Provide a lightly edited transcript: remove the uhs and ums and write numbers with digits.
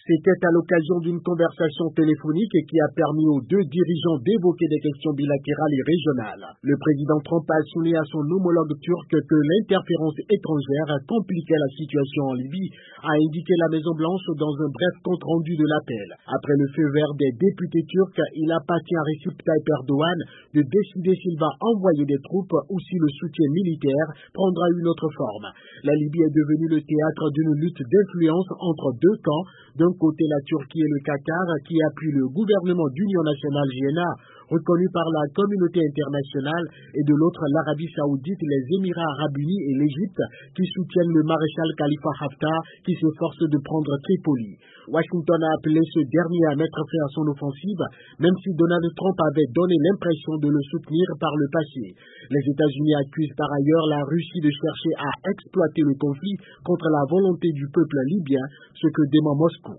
C'était à l'occasion d'une conversation téléphonique qui a permis aux deux dirigeants d'évoquer des questions bilatérales et régionales. Le président Trump a souligné à son homologue turc que l'interférence étrangère compliquait la situation en Libye, a indiqué la Maison-Blanche dans un bref compte-rendu de l'appel. Après le feu vert des députés turcs, il appartient à Recep Tayyip Erdogan de décider s'il va envoyer des troupes ou si le soutien militaire prendra une autre forme. La Libye est devenue le théâtre d'une lutte d'influence entre deux camps. D'un côté, la Turquie et le Qatar qui appuient le gouvernement d'Union nationale GNA, reconnu par la communauté internationale, et de l'autre, l'Arabie saoudite, les Émirats arabes unis et l'Égypte qui soutiennent le maréchal Khalifa Haftar qui s'efforce de prendre Tripoli. Washington a appelé ce dernier à mettre fin à son offensive, même si Donald Trump avait donné l'impression de le soutenir par le passé. Les États-Unis accusent par ailleurs la Russie de chercher à exploiter le conflit contre la volonté du peuple libyen, ce que dément Moscou.